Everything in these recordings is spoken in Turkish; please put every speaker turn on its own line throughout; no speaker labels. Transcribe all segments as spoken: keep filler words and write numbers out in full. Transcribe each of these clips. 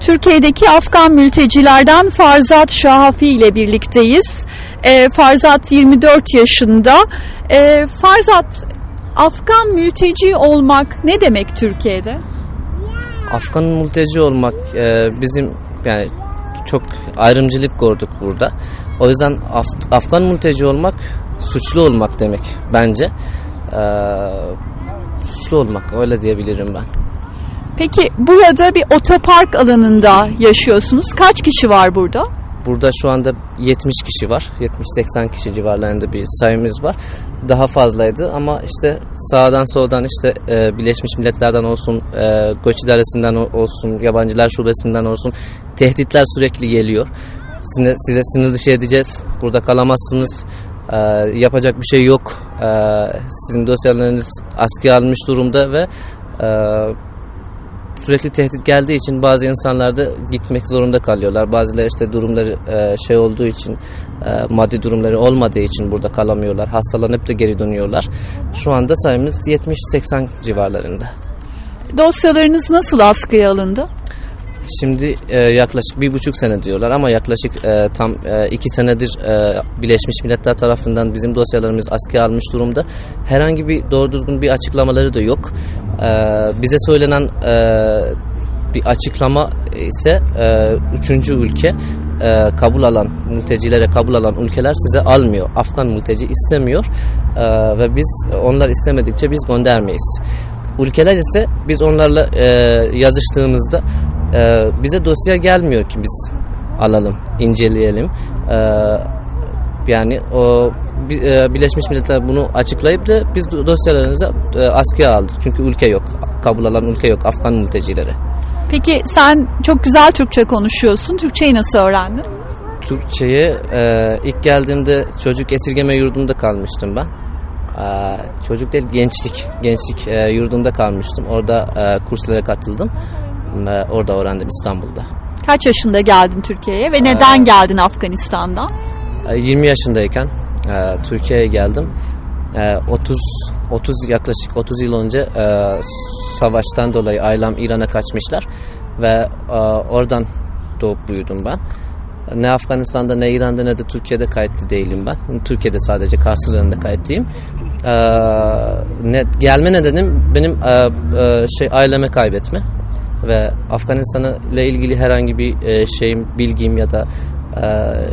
Türkiye'deki Afgan mültecilerden Farzat Şahafi ile birlikteyiz. E, Farzat yirmi dört yaşında. E, Farzat, Afgan mülteci olmak ne demek Türkiye'de?
Afgan mülteci olmak e, bizim yani çok ayrımcılık gördük burada. O yüzden Af- Afgan mülteci olmak suçlu olmak demek bence. E, suçlu olmak, öyle diyebilirim ben.
Peki burada bir otopark alanında yaşıyorsunuz. Kaç kişi var burada?
Burada şu anda yetmiş kişi var. yetmiş seksen kişi civarlarında bir sayımız var. Daha fazlaydı ama işte sağdan soldan işte e, Birleşmiş Milletler'den olsun, e, Göç İdaresi'nden olsun, Yabancılar Şubesi'nden olsun tehditler sürekli geliyor. Size, size sınır dışı edeceğiz, burada kalamazsınız, e, yapacak bir şey yok. E, sizin dosyalarınız askıya alınmış durumda ve e, sürekli tehdit geldiği için bazı insanlar da gitmek zorunda kalıyorlar. Bazıları işte durumları e, şey olduğu için, e, maddi durumları olmadığı için burada kalamıyorlar. Hastalanıp da geri dönüyorlar. Şu anda sayımız yetmiş seksen civarlarında.
Dosyalarınız nasıl askıya alındı?
Şimdi e, yaklaşık bir buçuk sene diyorlar ama yaklaşık e, tam e, iki senedir e, Birleşmiş Milletler tarafından bizim dosyalarımız askıya almış durumda. Herhangi bir doğru düzgün bir açıklamaları da yok. E, bize söylenen e, bir açıklama ise e, üçüncü ülke e, kabul alan, mültecilere kabul alan ülkeler size almıyor. Afgan mülteci istemiyor e, ve biz onlar istemedikçe biz göndermeyiz. Ülkeler ise biz onlarla e, yazıştığımızda Ee, bize dosya gelmiyor ki biz alalım, inceleyelim. Ee, yani o e, Birleşmiş Milletler bunu açıklayıp da biz dosyalarınızı e, askıya aldık. Çünkü ülke yok, kabul alan ülke yok Afgan mültecilere.
Peki sen çok güzel Türkçe konuşuyorsun. Türkçeyi nasıl öğrendin?
Türkçeyi e, ilk geldiğimde çocuk esirgeme yurdunda kalmıştım ben. Ee, çocuk değil, gençlik, gençlik e, yurdunda kalmıştım. Orada e, kurslara katıldım. Orada öğrendim, İstanbul'da.
Kaç yaşında geldin Türkiye'ye ve neden ee, geldin Afganistan'dan?
yirmi yaşındayken e, Türkiye'ye geldim. E, otuz otuz yaklaşık otuz yıl önce e, savaştan dolayı ailem İran'a kaçmışlar ve e, oradan doğup büyüdüm ben. Ne Afganistan'da, ne İran'da, ne de Türkiye'de kayıtlı değilim ben. Türkiye'de sadece karşılarında kayıtlıyım. E, ne, gelme nedenim benim e, e, şey ailemi kaybetme. Ve Afganistan'la ile ilgili herhangi bir e, şeyim, bilgim ya da e,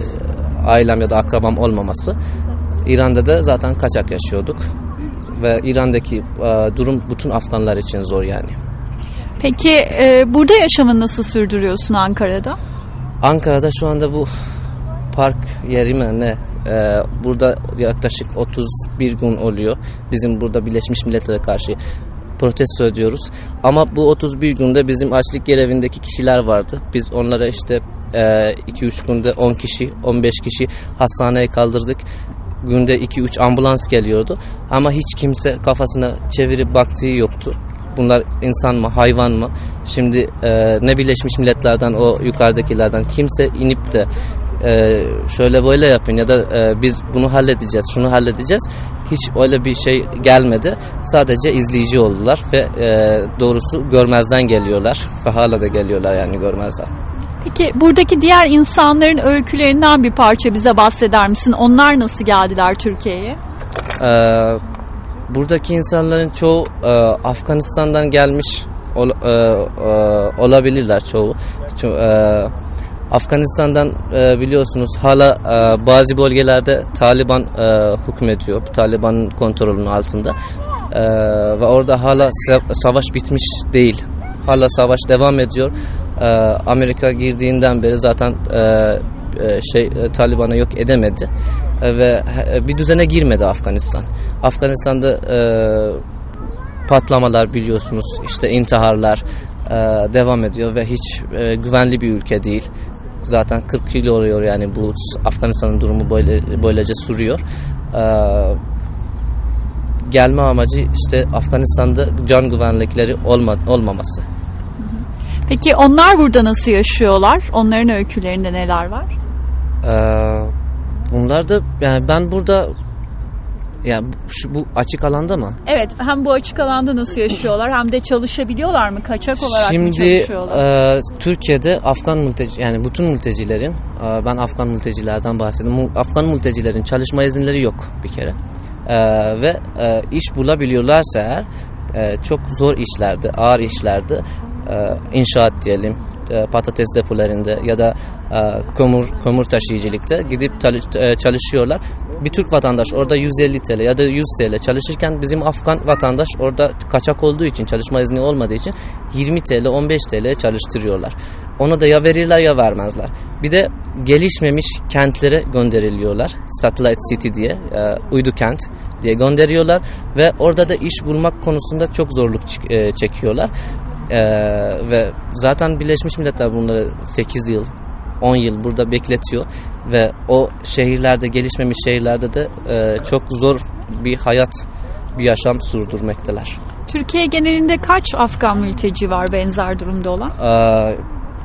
ailem ya da akrabam olmaması. İran'da da zaten kaçak yaşıyorduk ve İran'daki e, durum bütün Afganlar için zor yani.
Peki e, burada yaşamını nasıl sürdürüyorsun Ankara'da?
Ankara'da şu anda bu park yeri mi ne? Ee, burada yaklaşık otuz bir gün oluyor. Bizim burada Birleşmiş Milletler'e karşı protesto ediyoruz. Ama bu otuz bir günde bizim açlık görevindeki kişiler vardı. Biz onlara işte iki üç günde on kişi, on beş kişi hastaneye kaldırdık. Günde iki üç ambulans geliyordu. Ama hiç kimse kafasına çevirip baktığı yoktu. Bunlar insan mı, hayvan mı? Şimdi e, ne Birleşmiş Milletler'den, o yukarıdakilerden kimse inip de e, şöyle böyle yapın ya da e, biz bunu halledeceğiz, şunu halledeceğiz. Hiç öyle bir şey gelmedi. Sadece izleyici oldular ve e, doğrusu görmezden geliyorlar. Ve hala da geliyorlar yani görmezden.
Peki buradaki diğer insanların öykülerinden bir parça bize bahseder misin? Onlar nasıl geldiler Türkiye'ye?
Ee, buradaki insanların çoğu e, Afganistan'dan gelmiş ol, e, e, olabilirler çoğu. Ço- e, Afganistan'dan e, biliyorsunuz hala e, bazı bölgelerde Taliban e, hükmediyor. Taliban'ın kontrolünün altında. E, ve orada hala savaş bitmiş değil. Hala savaş devam ediyor. E, Amerika girdiğinden beri zaten e, e, şey e, Taliban'ı yok edemedi. E, ve e, bir düzene girmedi Afganistan. Afganistan'da e, patlamalar biliyorsunuz, işte intiharlar e, devam ediyor ve hiç e, güvenli bir ülke değil. Zaten kırk yıl oluyor yani bu Afganistan'ın durumu böyle böylece sürüyor. Ee, gelme amacı işte Afganistan'da can güvenlikleri olma, olmaması.
Peki onlar burada nasıl yaşıyorlar? Onların öykülerinde neler var?
Ee, bunlar da yani ben burada Ya şu bu açık alanda mı?
Evet, hem bu açık alanda nasıl yaşıyorlar hem de çalışabiliyorlar mı? Kaçak olarak
Şimdi,
mı çalışıyorlar?
E, Türkiye'de Afgan mülteci, yani bütün mültecilerin, e, ben Afgan mültecilerden bahsediyorum. Afgan mültecilerin çalışma izinleri yok bir kere. E, ve e, iş bulabiliyorlarsa eğer e, çok zor işlerde, ağır işlerde, e, inşaat diyelim, e, patates depolarında ya da e, kömür, kömür taşıyıcılıkta gidip çalışıyorlar. Bir Türk vatandaş orada yüz elli TL ya da yüz TL çalışırken bizim Afgan vatandaş orada kaçak olduğu için, çalışma izni olmadığı için yirmi TL, on beş TL çalıştırıyorlar. Onu da ya verirler ya vermezler. Bir de gelişmemiş kentlere gönderiliyorlar. Satellite City diye, e, uydu kent diye gönderiyorlar ve orada da iş bulmak konusunda çok zorluk e, çekiyorlar. E, ve zaten Birleşmiş Milletler bunları sekiz yıl, on yıl burada bekletiyor ve o şehirlerde, gelişmemiş şehirlerde de e, çok zor bir hayat, bir yaşam sürdürmekteler.
Türkiye genelinde kaç Afgan mülteci var benzer durumda olan?
E,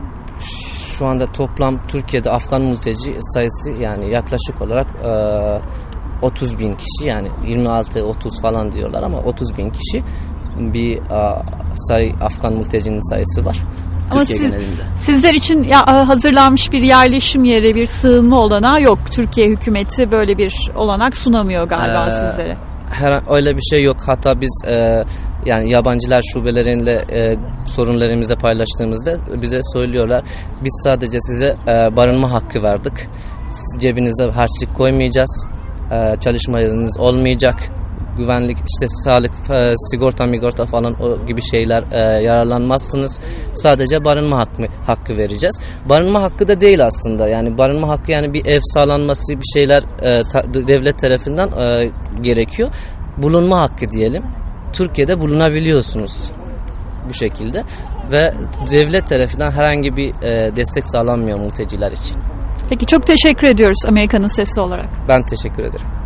şu anda toplam Türkiye'de Afgan mülteci sayısı yani yaklaşık olarak e, otuz bin kişi, yani yirmi altı otuz falan diyorlar ama otuz bin kişi bir e, sayı Afgan mültecinin sayısı var.
Ama
Türkiye
siz,
genelinde.
Sizler için ya, hazırlanmış bir yerleşim yeri, bir sığınma olanağı yok. Türkiye hükümeti böyle bir olanak sunamıyor galiba ee, sizlere.
Her öyle bir şey yok. Hatta biz e, yani yabancılar şubeleriyle e, sorunlarımızı paylaştığımızda bize söylüyorlar. Biz sadece size e, barınma hakkı verdik. Cebinize harçlık koymayacağız. E, çalışma izniniz olmayacak. Güvenlik, işte sağlık, e, sigorta, migorta falan o gibi şeyler e, yararlanmazsınız. Sadece barınma hakkı, hakkı vereceğiz. Barınma hakkı da değil aslında. Yani barınma hakkı yani bir ev sağlanması, bir şeyler e, ta, devlet tarafından e, gerekiyor. Bulunma hakkı diyelim. Türkiye'de bulunabiliyorsunuz bu şekilde ve devlet tarafından herhangi bir e, destek sağlanmıyor mülteciler için.
Peki, çok teşekkür ediyoruz Amerika'nın sesi olarak.
Ben teşekkür ederim.